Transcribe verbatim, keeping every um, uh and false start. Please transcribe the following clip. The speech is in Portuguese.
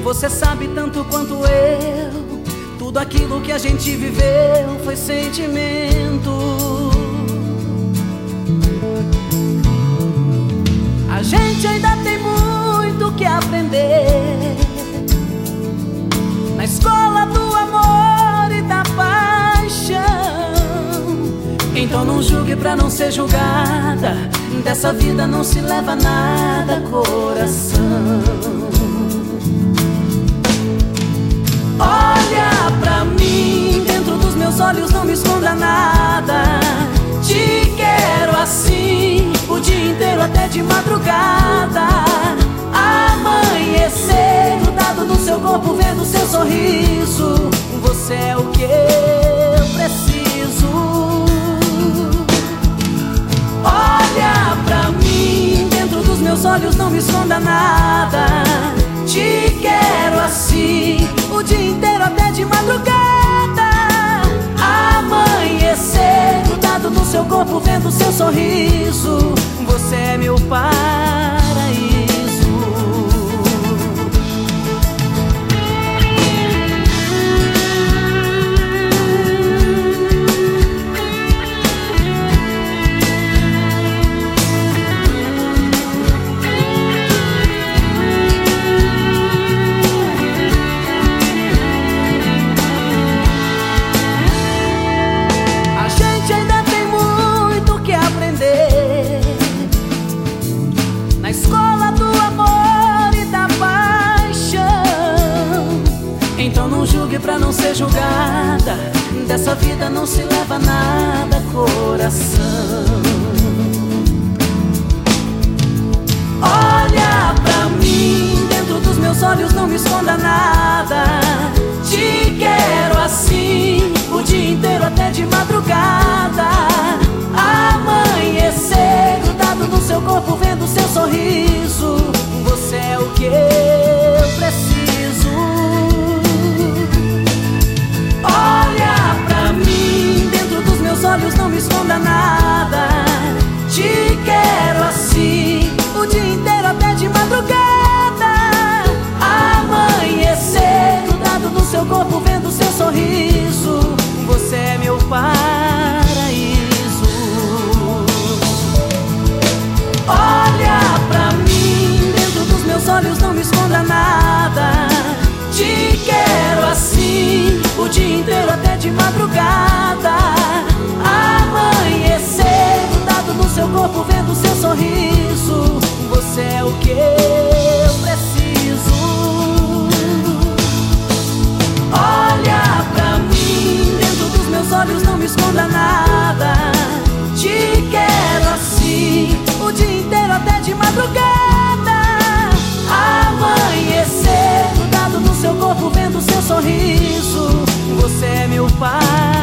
Você sabe tanto quanto eu, tudo aquilo que a gente viveu foi sentimento. A gente ainda tem muito que aprender na escola do amor e da paixão. Então não julgue pra não ser julgada, dessa vida não se leva nada, coração. Olha pra mim, dentro dos meus olhos não me esconda nada. Te quero assim, o dia inteiro até de madrugada. Amanhecer, grudado no seu corpo, vendo seu sorriso. Você é o que eu preciso. Olha pra mim, dentro dos meus olhos não me esconda nada. Te quero assim, o dia inteiro até de madrugada. Amanhecer, grudado no seu corpo, vendo seu sorriso. Você é meu paraíso. Na escola do amor e da paixão. Então não julgue pra não ser julgada, dessa vida não se leva nada, coração. Olha pra mim, dentro dos meus olhos não me esconda nada. Te quero assim, o dia inteiro até de madrugada. Amanhecer, grudado no seu corpo, vendo seu sorriso. Você é o que eu preciso. Olha pra mim, dentro dos meus olhos não me esconda nada. Te quero assim, o dia inteiro até de madrugada. Amanhecer, grudado no seu corpo, vendo seu sorriso. Você é meu paraíso. Olha pra mim, dentro dos meus olhos não me esconda nada. Te quero assim, o dia inteiro até de madrugada. Amanhecer, grudado no seu corpo, vendo seu sorriso. Você é o que eu preciso. Olha pra mim, dentro dos meus olhos não me esconda nada. Te quero assim, o dia inteiro até de madrugada. Amanhecer, grudado no seu corpo, vendo seu sorriso. Você é meu pai.